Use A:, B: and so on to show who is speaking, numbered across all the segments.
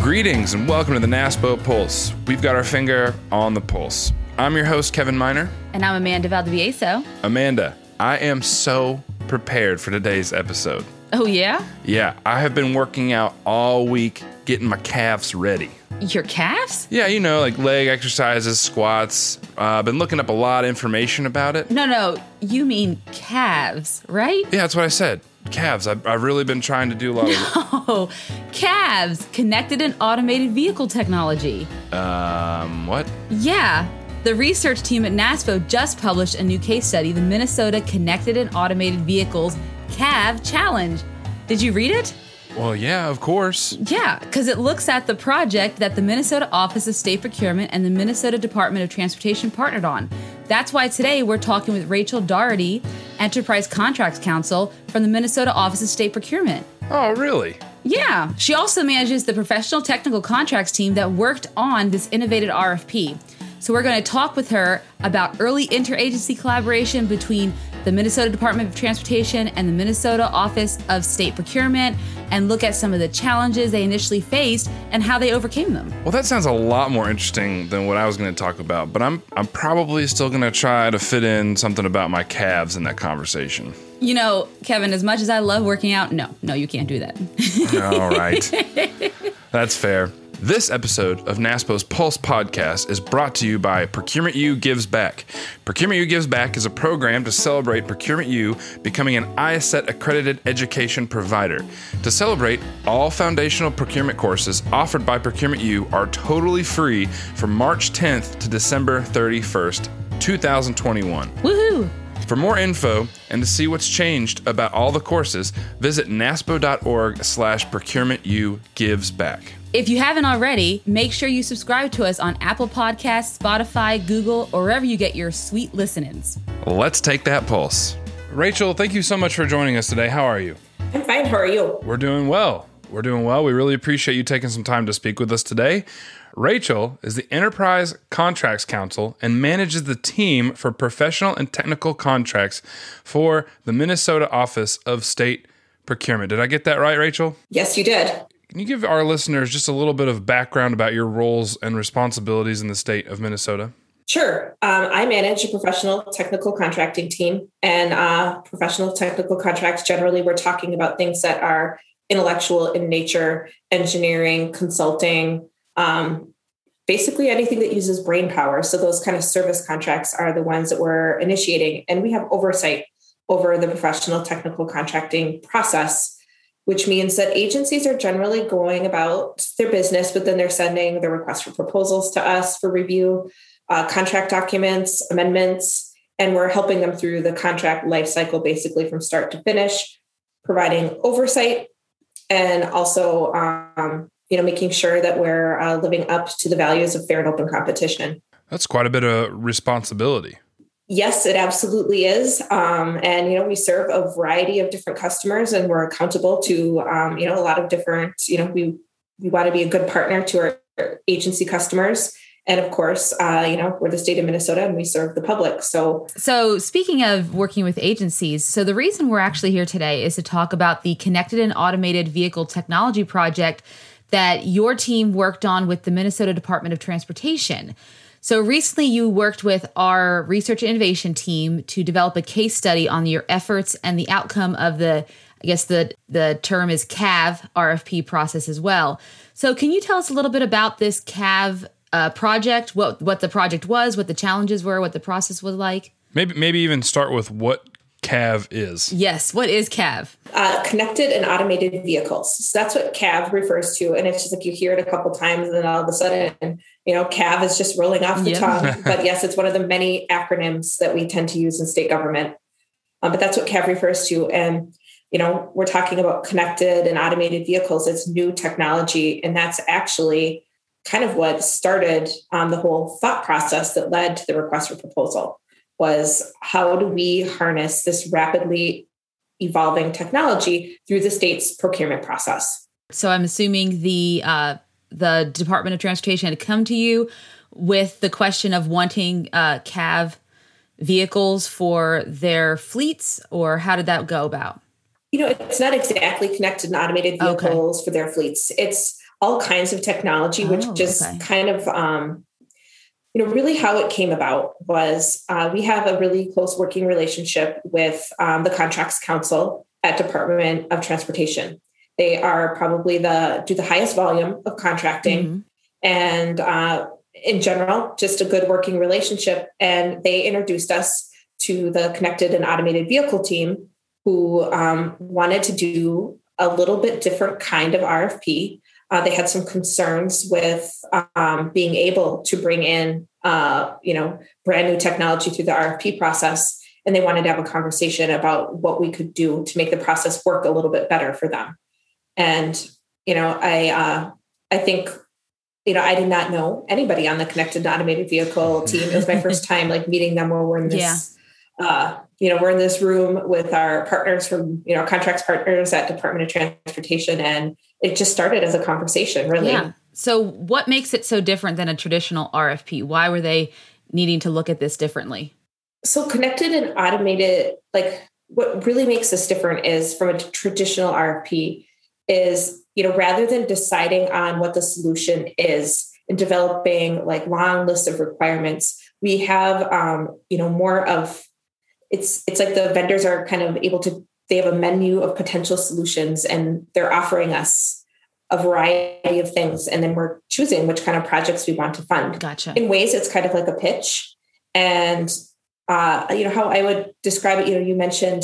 A: Greetings and welcome to the NASPO Pulse. We've got our finger on the pulse. I'm your host, Kevin Miner.
B: And I'm Amanda Valdivieso.
A: Amanda, I am so prepared for today's episode.
B: Oh, yeah?
A: Yeah, I have been working out all week, getting my calves ready.
B: Your calves?
A: Yeah, you know, like leg exercises, squats. Been looking up a lot of information about it.
B: No, you mean calves, right?
A: Yeah, that's what I said. Calves. I've really been trying to do a lot of...
B: Oh, calves, connected and automated vehicle technology.
A: What?
B: Yeah. The research team at NASPO just published a new case study, the Minnesota Connected and Automated Vehicles CAV Challenge. Did you read it?
A: Well, yeah, of course.
B: Yeah, because it looks at the project that the Minnesota Office of State Procurement and the Minnesota Department of Transportation partnered on. That's why today we're talking with Rachel Doherty, Enterprise Contracts Counsel from the Minnesota Office of State Procurement.
A: Oh, really?
B: Yeah, she also manages the professional technical contracts team that worked on this innovative RFP. So we're going to talk with her about early interagency collaboration between the Minnesota Department of Transportation and the Minnesota Office of State Procurement and look at some of the challenges they initially faced and how they overcame them.
A: Well, that sounds a lot more interesting than what I was going to talk about, but I'm probably still going to try to fit in something about my calves in that conversation.
B: You know, Kevin, as much as I love working out, no, you can't do that.
A: All right. That's fair. This episode of NASPO's Pulse podcast is brought to you by Procurement U Gives Back. Procurement U Gives Back is a program to celebrate Procurement U becoming an IACET accredited education provider. To celebrate, all foundational procurement courses offered by Procurement U are totally free from March 10th to December 31st, 2021.
B: Woohoo!
A: For more info and to see what's changed about all the courses, visit naspo.org/procurementu-gives-back.
B: If you haven't already, make sure you subscribe to us on Apple Podcasts, Spotify, Google, or wherever you get your sweet listenings.
A: Let's take that pulse. Rachel, thank you so much for joining us today. How are you?
C: I'm fine. How are you?
A: We're doing well. We really appreciate you taking some time to speak with us today. Rachel is the Enterprise Contracts Counsel and manages the team for professional and technical contracts for the Minnesota Office of State Procurement. Did I get that right, Rachel?
C: Yes, you did.
A: Can you give our listeners just a little bit of background about your roles and responsibilities in the state of Minnesota?
C: Sure. I manage a professional technical contracting team, and professional technical contracts, generally, we're talking about things that are intellectual in nature, engineering, consulting, basically anything that uses brain power. So those kind of service contracts are the ones that we're initiating, and we have oversight over the professional technical contracting process, which means that agencies are generally going about their business, but then they're sending their requests for proposals to us for review, contract documents, amendments, and we're helping them through the contract lifecycle, basically from start to finish, providing oversight, and also making sure that we're living up to the values of fair and open competition. That's
A: quite a bit of responsibility.
C: Yes, it absolutely is. And we serve a variety of different customers, and we're accountable to, a lot of different, we want to be a good partner to our agency customers. And of course, we're the state of Minnesota and we serve the public. So
B: speaking of working with agencies, so the reason we're actually here today is to talk about the Connected and Automated Vehicle Technology Project that your team worked on with the Minnesota Department of Transportation. So recently you worked with our research and innovation team to develop a case study on your efforts and the outcome of the term is CAV RFP process as well. So can you tell us a little bit about this CAV project, what the project was, what the challenges were, what the process was like?
A: Maybe even start with what CAV is.
B: Yes, what is CAV?
C: Connected and Automated Vehicles. So that's what CAV refers to. And it's just like you hear it a couple times and then all of a sudden, CAV is just rolling off the tongue. But yes, it's one of the many acronyms that we tend to use in state government. But that's what CAV refers to. And, we're talking about connected and automated vehicles. It's new technology. And that's actually kind of what started the whole thought process that led to the request for proposal. Was how do we harness this rapidly evolving technology through the state's procurement process?
B: So I'm assuming the Department of Transportation had come to you with the question of wanting CAV vehicles for their fleets, or how did that go about?
C: It's not exactly connected and automated vehicles for their fleets. It's all kinds of technology, which is kind of, really how it came about was we have a really close working relationship with the Contracts Council at Department of Transportation. They are probably do the highest volume of contracting and in general, just a good working relationship. And they introduced us to the connected and automated vehicle team who wanted to do a little bit different kind of RFP. They had some concerns with being able to bring in, brand new technology through the RFP process. And they wanted to have a conversation about what we could do to make the process work a little bit better for them. And, I think, I did not know anybody on the connected and automated vehicle team. It was my first time meeting them where we're in this, we're in this room with our partners from, contracts partners at Department of Transportation. And it just started as a conversation, really.
B: Yeah. So what makes it so different than a traditional RFP? Why were they needing to look at this differently?
C: So connected and automated, what really makes this different is from a traditional RFP is, rather than deciding on what the solution is and developing long lists of requirements, we have, more of it's like the vendors are kind of able to, they have a menu of potential solutions and they're offering us a variety of things. And then we're choosing which kind of projects we want to fund.
B: Gotcha.
C: In ways, it's kind of like a pitch. And, how I would describe it, you mentioned,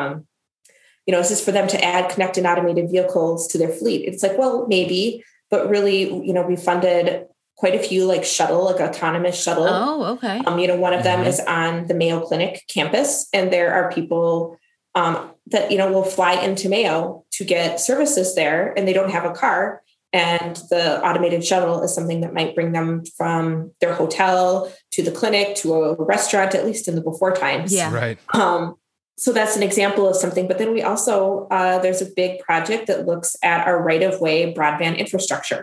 C: is this for them to add connected automated vehicles to their fleet? It's well, maybe, but really, we funded quite a few autonomous shuttle.
B: Oh, okay.
C: One of them is on the Mayo Clinic campus, and there are people that, will fly into Mayo to get services there and they don't have a car. And the automated shuttle is something that might bring them from their hotel to the clinic, to a restaurant, at least in the before times.
B: Yeah.
A: Right.
C: So that's an example of something. But then we also, there's a big project that looks at our right-of-way broadband infrastructure.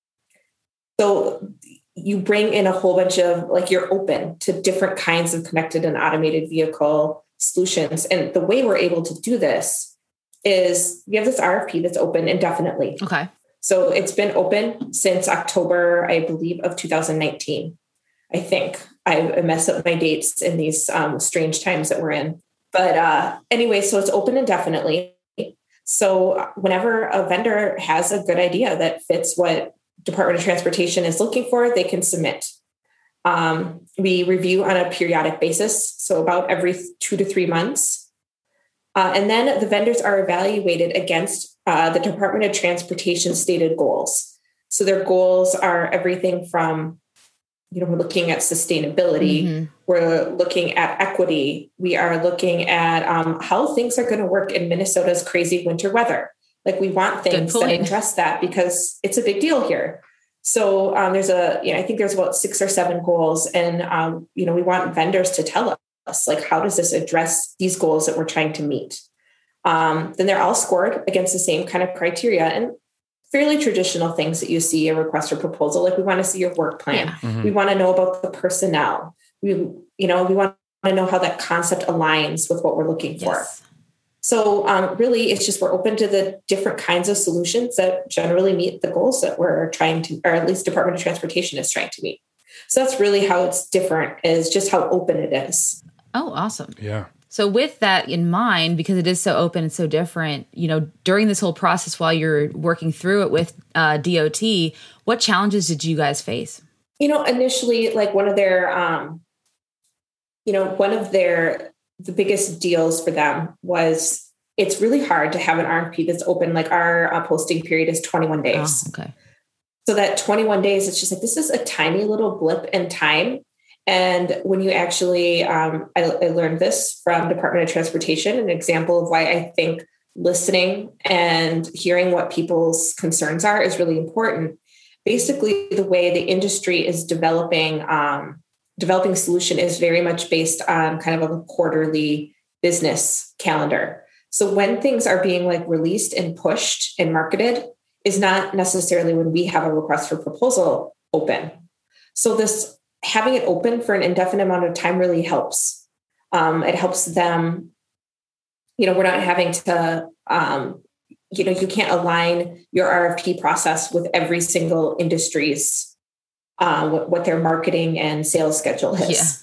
C: So you bring in a whole bunch of you're open to different kinds of connected and automated vehicle solutions. And the way we're able to do this is we have this RFP that's open indefinitely.
B: Okay.
C: So it's been open since October, I believe, of 2019. I think I mess up my dates in these strange times that we're in. But anyway, so it's open indefinitely. So whenever a vendor has a good idea that fits what Department of Transportation is looking for, they can submit. We review on a periodic basis, so about every 2 to 3 months. And then the vendors are evaluated against the Department of Transportation stated goals. So their goals are everything from, we're looking at sustainability, we're looking at equity, we are looking at how things are going to work in Minnesota's crazy winter weather. We want things that address that because it's a big deal here. So I think there's about 6 or 7 goals, and we want vendors to tell us how does this address these goals that we're trying to meet. Then they're all scored against the same kind of criteria and fairly traditional things that you see a request for proposal. We want to see your work plan. Yeah. We want to know about the personnel. We want to know how that concept aligns with what we're looking for. So really, it's just we're open to the different kinds of solutions that generally meet the goals that we're trying to, or at least Department of Transportation is trying to meet. So that's really how it's different, is just how open it is.
B: Oh, awesome.
A: Yeah.
B: So with that in mind, because it is so open and so different, during this whole process while you're working through it with DOT, what challenges did you guys face?
C: Initially, one of the biggest deals for them was it's really hard to have an RFP that's open. Our posting period is 21 days.
B: Oh, okay.
C: So that 21 days, it's just this is a tiny little blip in time. And when you actually, I learned this from Department of Transportation, an example of why I think listening and hearing what people's concerns are is really important. Basically, the way the industry is developing solution is very much based on kind of a quarterly business calendar. So when things are being released and pushed and marketed is not necessarily when we have a request for proposal open. So this having it open for an indefinite amount of time really helps. It helps them, we're not having to, you can't align your RFP process with every single industry's what their marketing and sales schedule is.
B: Yeah.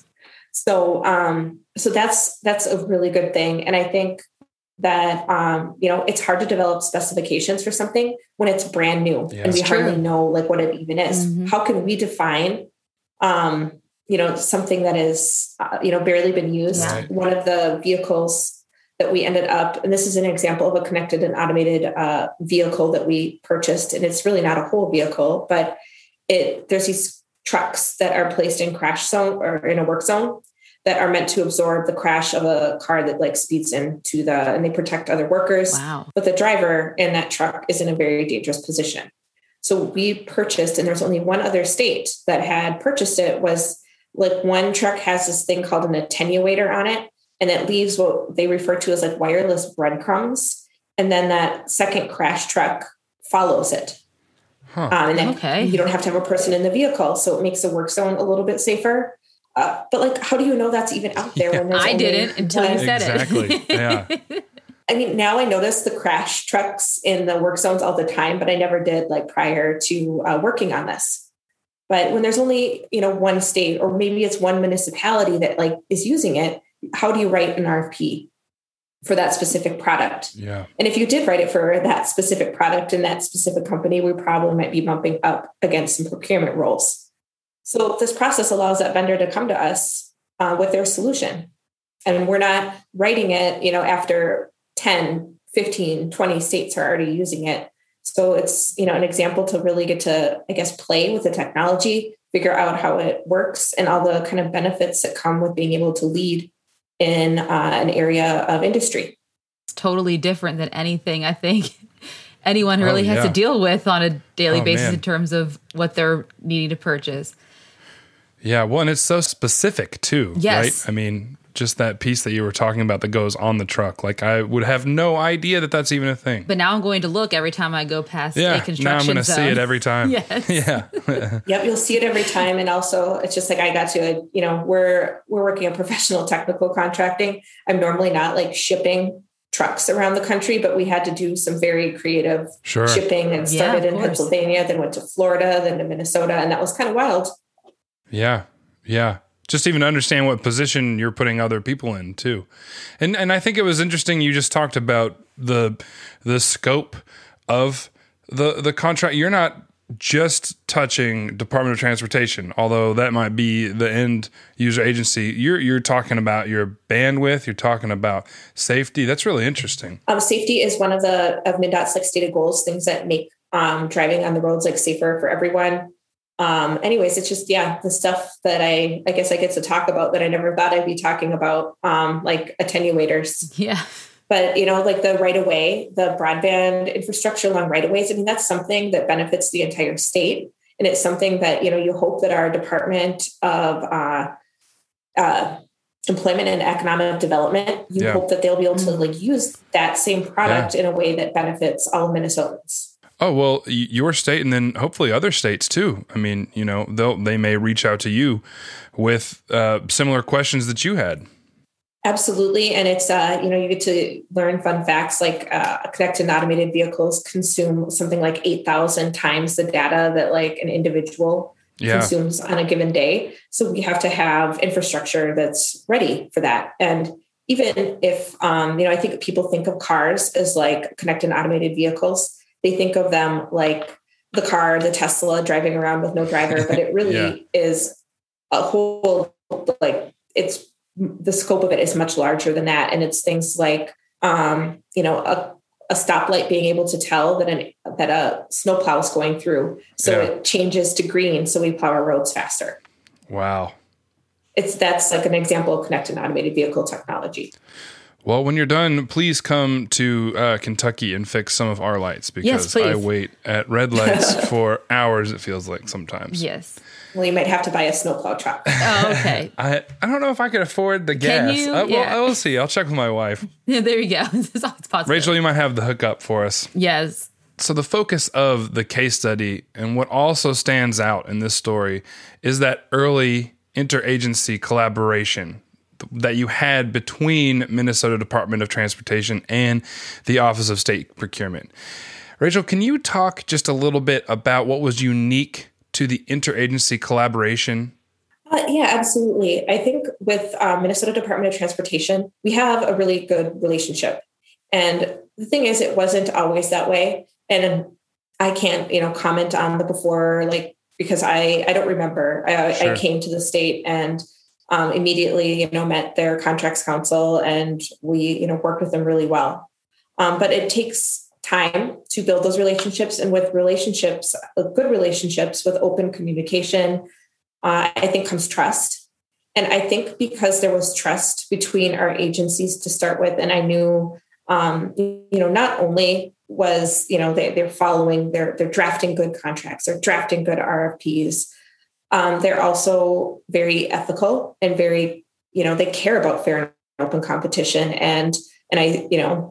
C: So that's a really good thing. And I think that, it's hard to develop specifications for something when it's brand new and we hardly know like what it even is. Mm-hmm. How can we define, something that is, barely been used? Right. One of the vehicles that we ended up, and this is an example of a connected and automated vehicle that we purchased. And it's really not a whole vehicle, but there's these trucks that are placed in crash zone or in a work zone that are meant to absorb the crash of a car that like speeds into and they protect other workers.
B: Wow.
C: But the driver in that truck is in a very dangerous position. So we purchased, and there's only one other state that had purchased it, was like one truck has this thing called an attenuator on it. And it leaves what they refer to as like wireless breadcrumbs. And then that second crash truck follows it. And then you don't have to have a person in the vehicle. So it makes the work zone a little bit safer. But like, how do you know that's even out there? When there's
B: I didn't until you said it.
A: Exactly. Yeah.
C: I mean, now I notice the crash trucks in the work zones all the time, but I never did like prior to working on this. But when there's only, one state, or maybe it's one municipality that like is using it, how do you write an RFP for that specific product?
A: Yeah.
C: And if you did write it for that specific product in that specific company, we probably might be bumping up against some procurement roles. So this process allows that vendor to come to us with their solution. And we're not writing it, after 10, 15, 20 states are already using it. So it's, an example to really get to, I guess, play with the technology, figure out how it works and all the kind of benefits that come with being able to lead in an area of industry.
B: It's totally different than anything I think anyone really has to deal with on a daily basis in terms of what they're needing to purchase.
A: Yeah, well, and it's so specific too,
B: yes.
A: Right? I mean, just that piece that you were talking about that goes on the truck. Like I would have no idea that that's even a thing.
B: But now I'm going to look every time I go past a construction
A: now I'm going to
B: zone.
A: see it every time.
B: Yes.
A: Yeah.
C: Yep, you'll see it every time. And also it's just like I got to, we're working on professional technical contracting. I'm normally not like shipping trucks around the country, but we had to do some very creative shipping and started in Pennsylvania, then went to Florida, then to Minnesota. And that was kind of wild.
A: Yeah. Yeah. Just even to understand what position you're putting other people in too. And I think it was interesting. You just talked about the scope of the contract. You're not just touching Department of Transportation, although that might be the end user agency. You're talking about your bandwidth. You're talking about safety. That's really interesting.
C: Safety is one of MnDOT's like stated goals, things that make driving on the roads like safer for everyone. Anyways, it's just, the stuff that I guess I get to talk about that I never thought I'd be talking about, like attenuators.
B: Yeah.
C: But, like the right of way, the broadband infrastructure along right of ways, I mean, that's something that benefits the entire state. And it's something that, you hope that our Department of Employment and Economic Development, hope that they'll be able to like use that same product in a way that benefits all Minnesotans.
A: Oh, well, your state and then hopefully other states too. I mean, they may reach out to you with similar questions that you had.
C: Absolutely. And it's, you get to learn fun facts like connected and automated vehicles consume something like 8,000 times the data that like an individual consumes on a given day. So we have to have infrastructure that's ready for that. And even if, I think people think of cars as like connected and automated vehicles. They think of them like the car, the Tesla driving around with no driver, but it really is a whole, like it's the scope of it is much larger than that. And it's things like, a stoplight being able to tell that a snowplow is going through. So it changes to green. So we plow our roads faster.
A: Wow.
C: That's like an example of connected and automated vehicle technology.
A: Well, when you're done, please come to Kentucky and fix some of our lights because I wait at red lights for hours, it feels like sometimes.
B: Yes.
C: Well, you might have to buy a snowplow truck.
B: Oh, okay.
A: I don't know if I could afford the gas.
B: Can you?
A: Well, I will see. I'll check with my wife.
B: Yeah, there you go. It's possible.
A: Rachel, you might have the hookup for us.
B: Yes.
A: So the focus of the case study and what also stands out in this story is that early interagency collaboration that you had between Minnesota Department of Transportation and the Office of State Procurement. Rachel, can you talk just a little bit about what was unique to the interagency collaboration?
C: Yeah, absolutely. I think with Minnesota Department of Transportation, we have a really good relationship. And the thing is, it wasn't always that way. And I can't, comment on the before, because I don't remember.
A: Sure.
C: I came to the state and immediately, met their contracts counsel, and we, worked with them really well. But it takes time to build those relationships, and with relationships, good relationships with open communication, I think comes trust. And I think because there was trust between our agencies to start with, and I knew, not only was, they're following, they're drafting good contracts, they're drafting good RFPs. They're also very ethical and very, they care about fair and open competition. And I,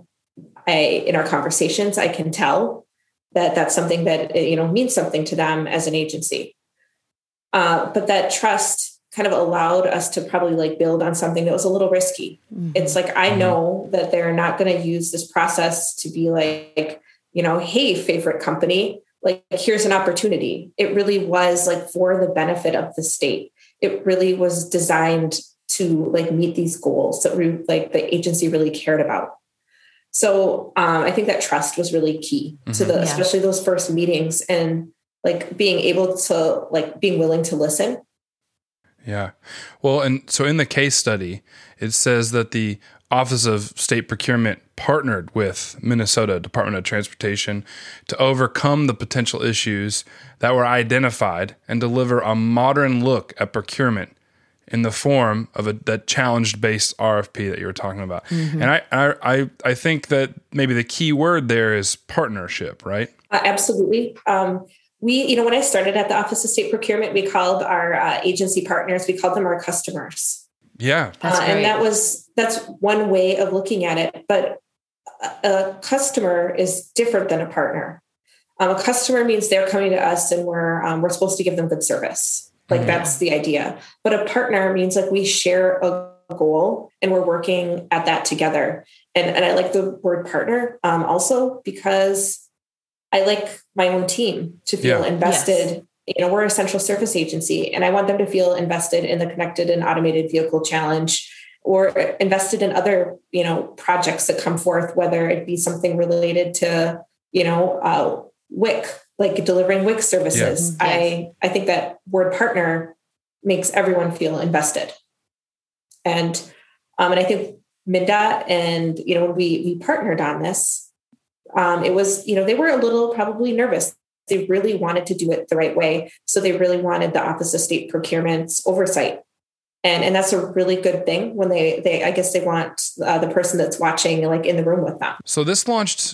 C: in our conversations, I can tell that that's something that, means something to them as an agency. But that trust kind of allowed us to probably build on something that was a little risky. Mm-hmm. It's I know that they're not going to use this process to be hey, favorite company, here's an opportunity. It really was for the benefit of the state. It really was designed to meet these goals that the agency really cared about. So I think that trust was really key to especially those first meetings, and being able to being willing to listen.
A: Yeah. Well, and so in the case study, it says that the Office of State Procurement partnered with Minnesota Department of Transportation to overcome the potential issues that were identified and deliver a modern look at procurement in the form of that challenge-based RFP that you were talking about. Mm-hmm. And I think that maybe the key word there is partnership, right?
C: Absolutely. We, when I started at the Office of State Procurement, we called our agency partners, we called them our customers.
A: Yeah.
C: And that's one way of looking at it. But a customer is different than a partner. A customer means they're coming to us and we're supposed to give them good service. That's the idea. But a partner means we share a goal and we're working at that together. And I like the word partner also because I like my own team to feel invested. Yes. We're a central service agency, and I want them to feel invested in the Connected and Automated Vehicle Challenge, or invested in other, projects that come forth, whether it be something related to, WIC, delivering WIC services. Yes. I think that word partner makes everyone feel invested. And I think MnDOT and, when we partnered on this, it was, they were a little probably nervous. They really wanted to do it the right way. So they really wanted the Office of State Procurement's oversight. And that's a really good thing when they I guess they want the person that's watching in the room with them.
A: So this launched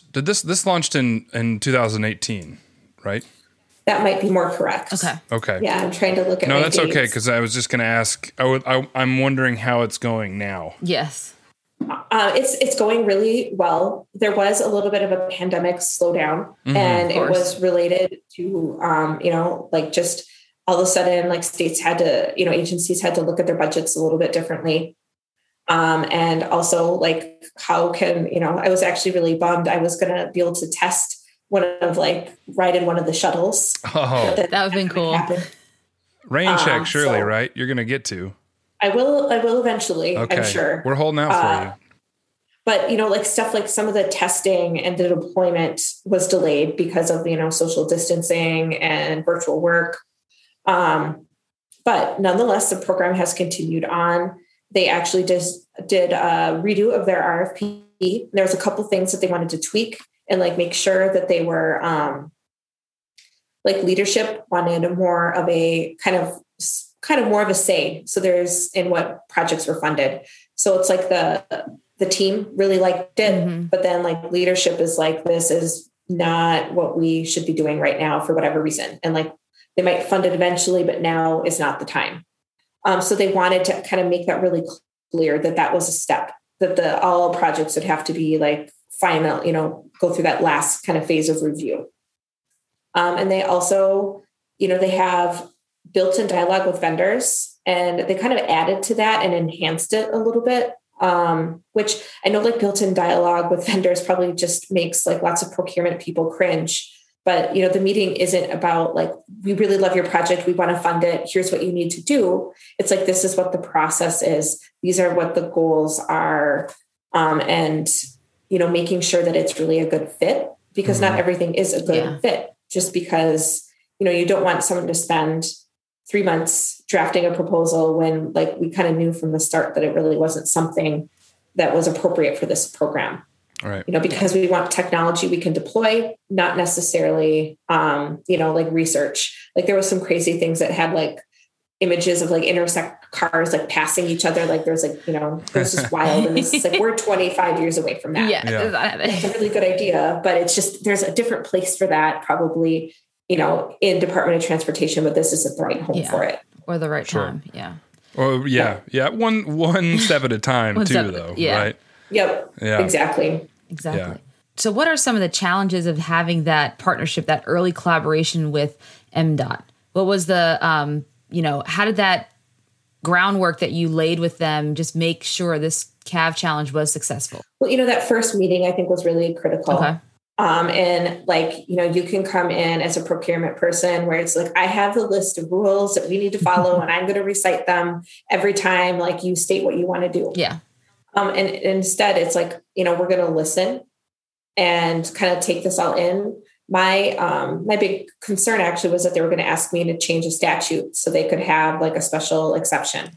A: in 2018, right?
C: That might be more correct.
A: Okay.
C: Yeah, I'm trying to look at.
A: No, that's dates. Okay, because I was just going to ask. I'm wondering how it's going now.
B: Yes.
C: It's going really well. There was a little bit of a pandemic slowdown, and it was related to, just all of a sudden, states had to, agencies had to look at their budgets a little bit differently. And also how can, I was actually really bummed. I was going to be able to test ride in one of the shuttles.
A: Oh,
B: that would have been cool.
A: Rain check, surely, right? You're going to get to.
C: I will eventually, okay. I'm sure.
A: We're holding out for you.
C: But, stuff some of the testing and the deployment was delayed because of, social distancing and virtual work. But nonetheless, the program has continued on. They actually just did a redo of their RFP. There was a couple things that they wanted to tweak and make sure that they were leadership wanted more of a kind of more of a say. So there's in what projects were funded. So it's the team really liked it, but then leadership is this is not what we should be doing right now for whatever reason. And they might fund it eventually, but now is not the time. So they wanted to kind of make that really clear that was a step, that all projects would have to be final, go through that last kind of phase of review. And they also, they have built-in dialogue with vendors, and they kind of added to that and enhanced it a little bit. Which I know like built-in dialogue with vendors probably just makes like lots of procurement people cringe. But, the meeting isn't about like, we really love your project. We want to fund it. Here's what you need to do. It's like, this is what the process is. These are what the goals are. And, making sure that it's really a good fit, because not everything is a good fit just because, you don't want someone to spend 3 months drafting a proposal when like we kind of knew from the start that it really wasn't something that was appropriate for this program.
A: Right.
C: Because we want technology we can deploy, not necessarily, like research. Like there was some crazy things that had like images of like intersect cars, like passing each other. Like there's like, it was just wild. And it's like, we're 25 years away from that. It's a really good idea, but it's just, there's a different place for that probably, in Department of Transportation, but this isn't the right home for it.
B: Or the right time. Yeah.
A: Or one step at a time though.
B: Yeah.
A: Right.
C: Yep. Yeah. Exactly.
B: Yeah. So what are some of the challenges of having that partnership, that early collaboration with MDOT? What was the, how did that groundwork that you laid with them just make sure this CAV challenge was successful? Well,
C: that first meeting I think was really critical.
B: Okay.
C: And like, you can come in as a procurement person where it's like, I have the list of rules that we need to follow and I'm going to recite them every time, like you state what you want to do.
B: Yeah.
C: And instead it's like, we're going to listen and kind of take this all in. My big concern actually was that they were going to ask me to change a statute so they could have like a special exception.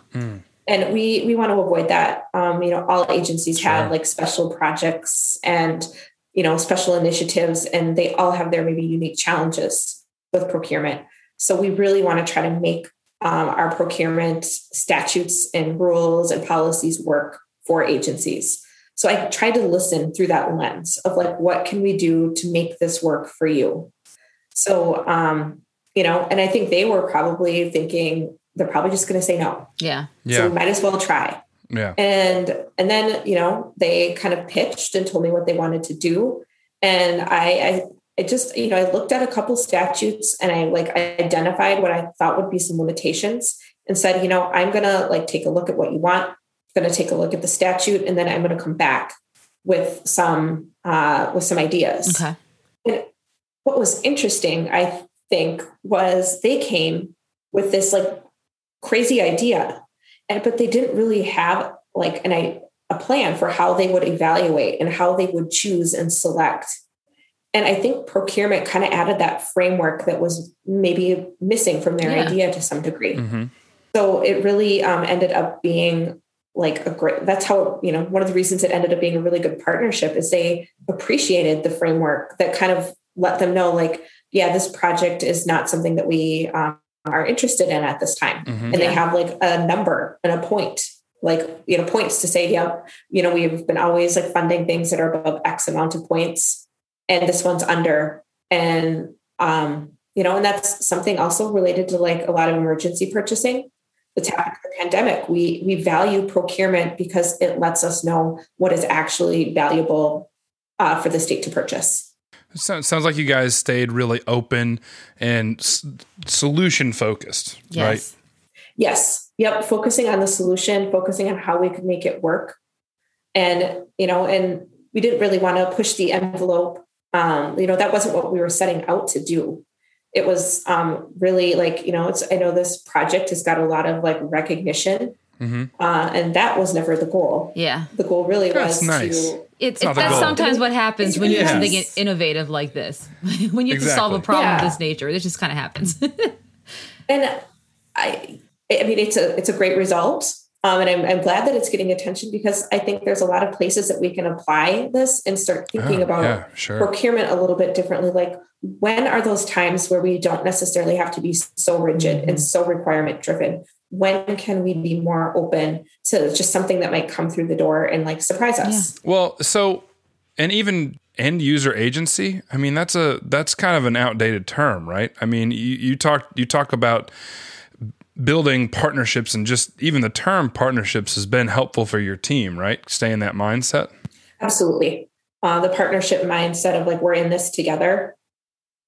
C: And we want to avoid that. All agencies have like special projects and, special initiatives, and they all have their maybe unique challenges with procurement. So we really want to try to make our procurement statutes and rules and policies work for agencies. So I tried to listen through that lens of like, what can we do to make this work for you? So, and I think they were probably thinking they're probably just going to say no.
B: Yeah.
C: So we might as well try.
A: Yeah.
C: And then, they kind of pitched and told me what they wanted to do. And I just, I looked at a couple statutes and I identified what I thought would be some limitations and said, I'm going to take a look at what you want. I'm going to take a look at the statute, and then I'm going to come back with some ideas.
B: Okay.
C: And what was interesting, I think, was they came with this crazy idea, but they didn't really have a plan for how they would evaluate and how they would choose and select. And I think procurement kind of added that framework that was maybe missing from their idea to some degree. Mm-hmm. So it really ended up being that's how, one of the reasons it ended up being a really good partnership is they appreciated the framework that kind of let them know this project is not something that we are interested in at this time. Mm-hmm. And they have a number and a point, points to say, we've been always funding things that are above X amount of points, and this one's under. And, and that's something also related to a lot of emergency purchasing. That's happened in the pandemic. We value procurement because it lets us know what is actually valuable for the state to purchase.
A: Sounds like you guys stayed really open and solution focused, right?
C: Yes. Yep. Focusing on the solution, focusing on how we could make it work. And, and we didn't really want to push the envelope. That wasn't what we were setting out to do. It was really I know this project has got a lot of recognition. Mm-hmm. And that was never the goal.
B: Yeah.
C: The goal really was
A: nice.
B: That's sometimes what happens when you do something innovative like this. When you have to solve a problem of this nature, it just kind of happens.
C: And I mean, it's a great result. And I'm glad that it's getting attention, because I think there's a lot of places that we can apply this and start thinking about procurement a little bit differently. When are those times where we don't necessarily have to be so rigid and so requirement driven? When can we be more open to just something that might come through the door and surprise us?
A: Yeah. Well, and even end user agency, I mean, that's kind of an outdated term, right? I mean, you talk about building partnerships, and just even the term partnerships has been helpful for your team, right? Stay in that mindset.
C: Absolutely. The partnership mindset of we're in this together.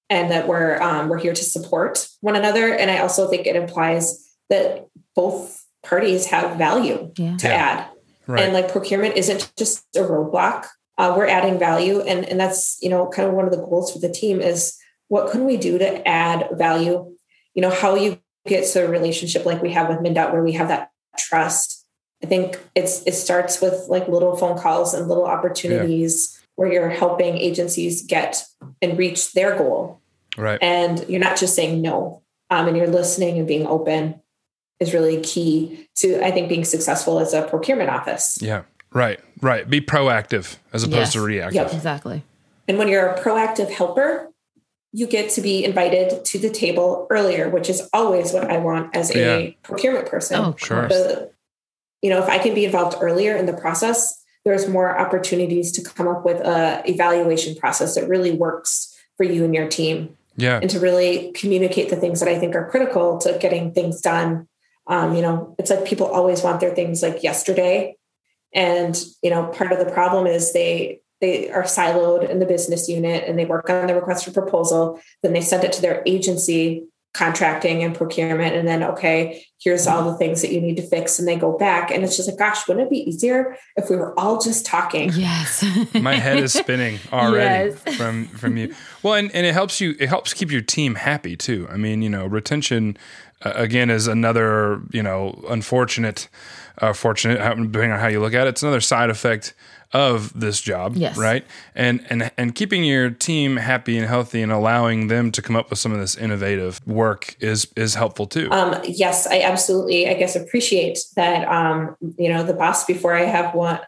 C: and that we're here to support one another. And I also think it implies that both parties have value to add. Right. And like procurement isn't just a roadblock. We're adding value. And that's, kind of one of the goals for the team is what can we do to add value? How you get to a relationship like we have with MnDOT where we have that trust. I think it starts with like little phone calls and little opportunities where you're helping agencies get and reach their goal.
A: Right.
C: And you're not just saying no, and you're listening and being open is really key to, I think, being successful as a procurement office.
A: Yeah. Right. Be proactive as opposed to reactive.
C: Yep.
B: Exactly.
C: And when you're a proactive helper, you get to be invited to the table earlier, which is always what I want as a procurement person.
B: Oh, sure.
C: If I can be involved earlier in the process, there's more opportunities to come up with a evaluation process that really works for you and your team.
A: Yeah.
C: And to really communicate the things that I think are critical to getting things done. It's like people always want their things like yesterday. And, part of the problem is they are siloed in the business unit and they work on the request for proposal. Then they send it to their agency, contracting and procurement. And then, okay, here's all the things that you need to fix. And they go back and it's just like, gosh, wouldn't it be easier if we were all just talking?
B: Yes.
A: My head is spinning already from you. Well, and it helps keep your team happy too. I mean, retention again is another, unfortunate, fortunate, depending on how you look at it. It's another side effect of this job, right? And keeping your team happy and healthy and allowing them to come up with some of this innovative work is helpful too.
C: Yes, I absolutely, I guess, appreciate that. The boss before I have one.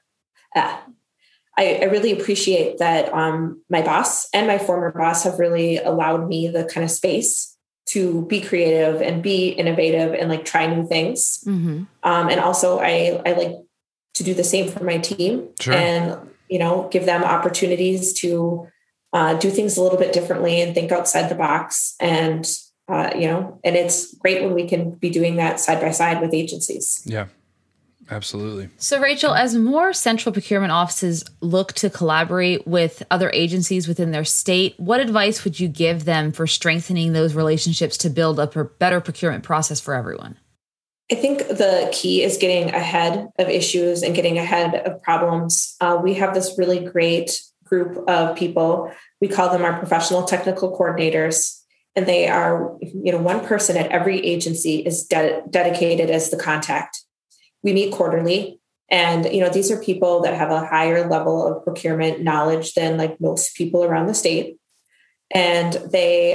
C: I really appreciate that my boss and my former boss have really allowed me the kind of space to be creative and be innovative and like try new things. Mm-hmm. And also I like to do the same for my team and, give them opportunities to do things a little bit differently and think outside the box. And, and it's great when we can be doing that side by side with agencies.
A: Yeah, absolutely.
B: So Rachel, as more central procurement offices look to collaborate with other agencies within their state, what advice would you give them for strengthening those relationships to build a better procurement process for everyone?
C: I think the key is getting ahead of issues and getting ahead of problems. We have this really great group of people. We call them our professional technical coordinators. And they are, one person at every agency is dedicated as the contact. We meet quarterly. And, these are people that have a higher level of procurement knowledge than like most people around the state. And they,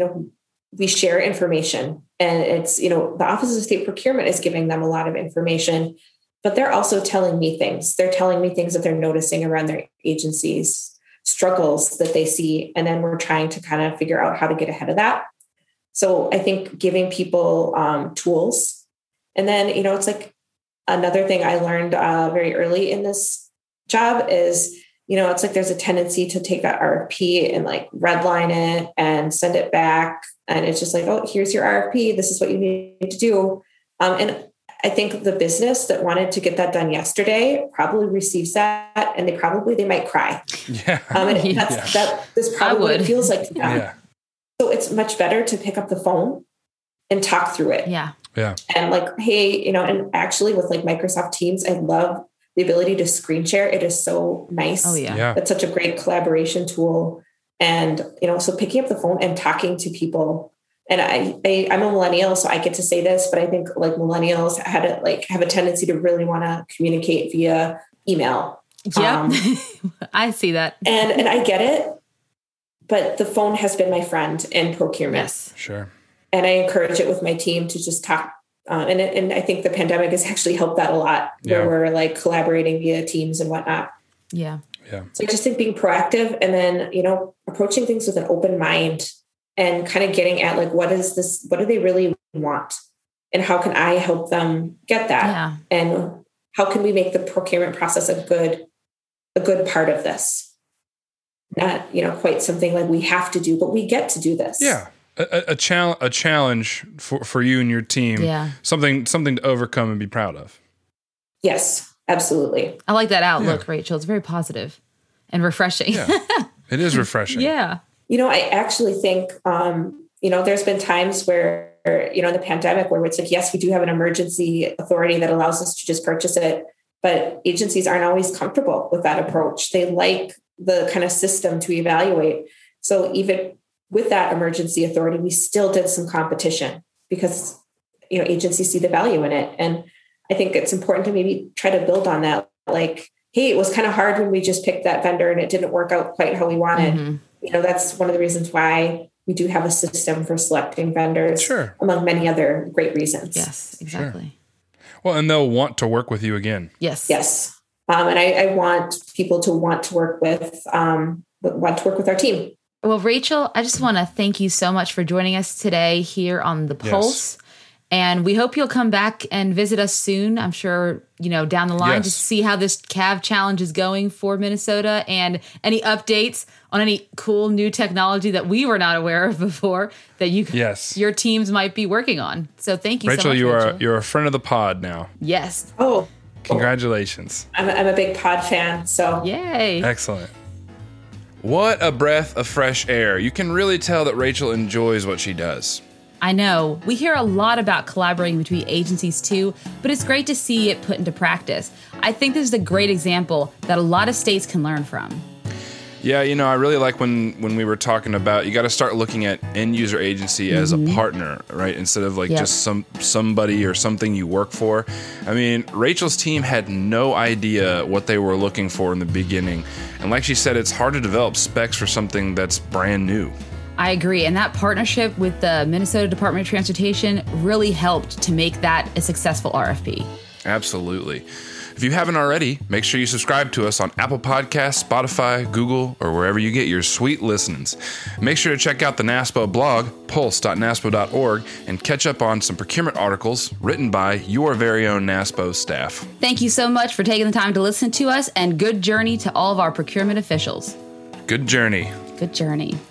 C: we share information. And it's, the Office of State Procurement is giving them a lot of information, but they're also telling me things. They're telling me things that they're noticing around their agencies, struggles that they see. And then we're trying to kind of figure out how to get ahead of that. So I think giving people tools. And then, it's like another thing I learned very early in this job is, it's like there's a tendency to take that RFP and like redline it and send it back. And it's just like, oh, here's your RFP. This is what you need to do. And I think the business that wanted to get that done yesterday probably receives that, and they might cry.
A: Yeah.
C: This probably what it feels like to them.
A: Yeah.
C: So it's much better to pick up the phone and talk through it.
B: Yeah.
A: Yeah.
C: And like, hey, and actually with like Microsoft Teams, I love the ability to screen share. It is so nice.
B: Oh yeah.
C: It's such a great collaboration tool. And, so picking up the phone and talking to people. And I'm a millennial, so I get to say this, but I think like millennials have a tendency to really want to communicate via email.
B: Yeah. I see that.
C: And I get it, but the phone has been my friend in procurement.
B: Yes.
A: Sure.
C: And I encourage it with my team to just talk. And I think the pandemic has actually helped that a lot, where we're like collaborating via Teams and whatnot.
B: Yeah.
A: Yeah.
C: So I just think being proactive and then, approaching things with an open mind and kind of getting at like, what do they really want? And how can I help them get that?
B: Yeah.
C: And how can we make the procurement process a good part of this? Not, quite something like we have to do, but we get to do this.
A: Yeah. A challenge for you and your team.
B: Yeah.
A: Something to overcome and be proud of.
C: Yes, absolutely.
B: I like that outlook, Rachel. It's very positive and refreshing.
A: Yeah. It is refreshing.
B: Yeah.
C: I actually think, there's been times where, in the pandemic where it's like, yes, we do have an emergency authority that allows us to just purchase it, but agencies aren't always comfortable with that approach. They like the kind of system to evaluate. So even with that emergency authority, we still did some competition because, agencies see the value in it. And I think it's important to maybe try to build on that. Like, hey, it was kind of hard when we just picked that vendor and it didn't work out quite how we wanted. Mm-hmm. That's one of the reasons why we do have a system for selecting vendors,
A: sure,
C: among many other great reasons.
B: Yes, exactly.
A: Sure. Well, and they'll want to work with you again.
B: Yes.
C: Yes. And I want people to want to work with our team.
B: Well, Rachel, I just want to thank you so much for joining us today here on The Pulse. Yes. And we hope you'll come back and visit us soon. I'm sure, down the line, to see how this CAV challenge is going for Minnesota and any updates on any cool new technology that we were not aware of before that your teams might be working on. So thank you
A: Rachel,
B: so much,
A: you're a friend of the pod now.
B: Yes.
C: Oh,
A: congratulations.
C: I'm a big pod fan, so.
B: Yay.
A: Excellent. What a breath of fresh air. You can really tell that Rachel enjoys what she does.
B: I know. We hear a lot about collaborating between agencies too, but it's great to see it put into practice. I think this is a great example that a lot of states can learn from.
A: Yeah, I really like when we were talking about you got to start looking at end user agency as a partner, right? Instead of just somebody or something you work for. I mean, Rachel's team had no idea what they were looking for in the beginning. And like she said, it's hard to develop specs for something that's brand new.
B: I agree. And that partnership with the Minnesota Department of Transportation really helped to make that a successful RFP.
A: Absolutely. If you haven't already, make sure you subscribe to us on Apple Podcasts, Spotify, Google, or wherever you get your sweet listenings. Make sure to check out the NASPO blog, pulse.naspo.org, and catch up on some procurement articles written by your very own NASPO staff.
B: Thank you so much for taking the time to listen to us, and good journey to all of our procurement officials.
A: Good journey.
B: Good journey.